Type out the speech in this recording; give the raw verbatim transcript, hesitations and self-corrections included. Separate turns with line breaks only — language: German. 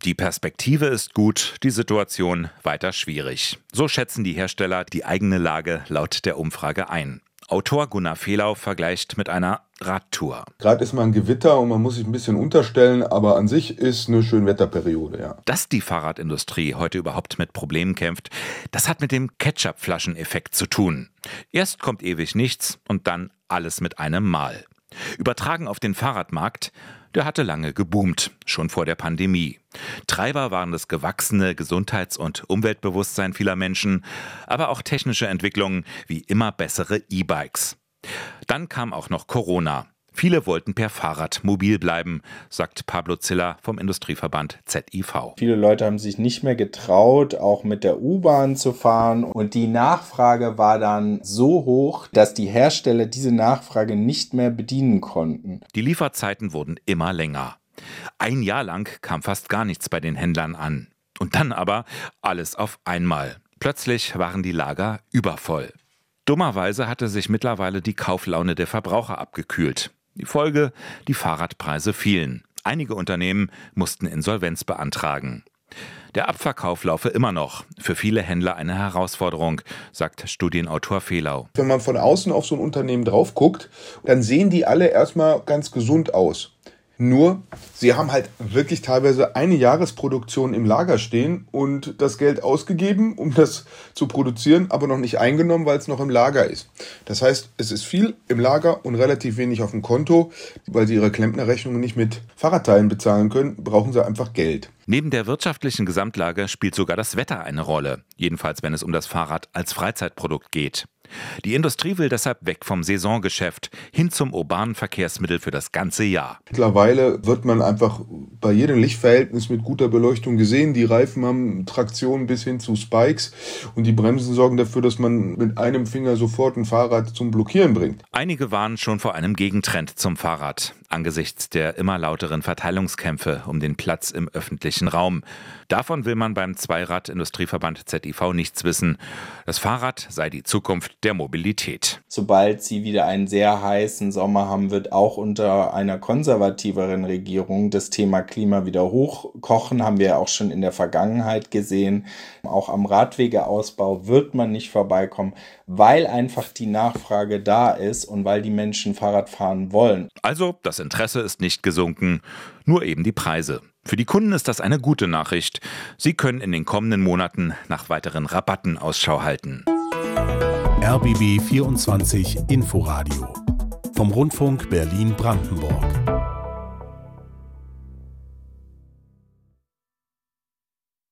Die Perspektive ist gut, die Situation weiter schwierig. So schätzen die Hersteller die eigene Lage laut der Umfrage ein. Autor Gunnar Fehlau vergleicht mit einer Radtour.
Gerade ist mal ein Gewitter und man muss sich ein bisschen unterstellen, aber an sich ist eine Schönwetterperiode, ja.
Dass die Fahrradindustrie heute überhaupt mit Problemen kämpft, das hat mit dem Ketchup-Flaschen-Effekt zu tun. Erst kommt ewig nichts und dann alles mit einem Mal. Übertragen auf den Fahrradmarkt, der hatte lange geboomt, schon vor der Pandemie. Treiber waren das gewachsene Gesundheits- und Umweltbewusstsein vieler Menschen, aber auch technische Entwicklungen wie immer bessere E-Bikes. Dann kam auch noch Corona. Viele wollten per Fahrrad mobil bleiben, sagt Pablo Ziller vom Industrieverband Z I V.
Viele Leute haben sich nicht mehr getraut, auch mit der U-Bahn zu fahren. Und die Nachfrage war dann so hoch, dass die Hersteller diese Nachfrage nicht mehr bedienen konnten.
Die Lieferzeiten wurden immer länger. Ein Jahr lang kam fast gar nichts bei den Händlern an. Und dann aber alles auf einmal. Plötzlich waren die Lager übervoll. Dummerweise hatte sich mittlerweile die Kauflaune der Verbraucher abgekühlt. Die Folge: die Fahrradpreise fielen. Einige Unternehmen mussten Insolvenz beantragen. Der Abverkauf laufe immer noch. Für viele Händler eine Herausforderung, sagt Studienautor Fehlau.
Wenn man von außen auf so ein Unternehmen drauf guckt, dann sehen die alle erstmal ganz gesund aus. Nur, sie haben halt wirklich teilweise eine Jahresproduktion im Lager stehen und das Geld ausgegeben, um das zu produzieren, aber noch nicht eingenommen, weil es noch im Lager ist. Das heißt, es ist viel im Lager und relativ wenig auf dem Konto. Weil sie ihre Klempnerrechnungen nicht mit Fahrradteilen bezahlen können, brauchen sie einfach Geld.
Neben der wirtschaftlichen Gesamtlage spielt sogar das Wetter eine Rolle. Jedenfalls, wenn es um das Fahrrad als Freizeitprodukt geht. Die Industrie will deshalb weg vom Saisongeschäft hin zum urbanen Verkehrsmittel für das ganze Jahr.
Mittlerweile wird man einfach bei jedem Lichtverhältnis mit guter Beleuchtung gesehen. Die Reifen haben Traktion bis hin zu Spikes und die Bremsen sorgen dafür, dass man mit einem Finger sofort ein Fahrrad zum Blockieren bringt.
Einige warnen schon vor einem Gegentrend zum Fahrrad, angesichts der immer lauteren Verteilungskämpfe um den Platz im öffentlichen Raum. Davon will man beim Zweirad-Industrieverband Z I V nichts wissen. Das Fahrrad sei die Zukunft der Mobilität.
Sobald sie wieder einen sehr heißen Sommer haben, wird auch unter einer konservativeren Regierung das Thema Klima wieder hochkochen. Haben wir ja auch schon in der Vergangenheit gesehen. Auch am Radwegeausbau wird man nicht vorbeikommen, weil einfach die Nachfrage da ist und weil die Menschen Fahrrad fahren wollen.
Also, das Interesse ist nicht gesunken, nur eben die Preise. Für die Kunden ist das eine gute Nachricht. Sie können in den kommenden Monaten nach weiteren Rabatten Ausschau halten.
R B B vierundzwanzig Inforadio vom Rundfunk Berlin-Brandenburg.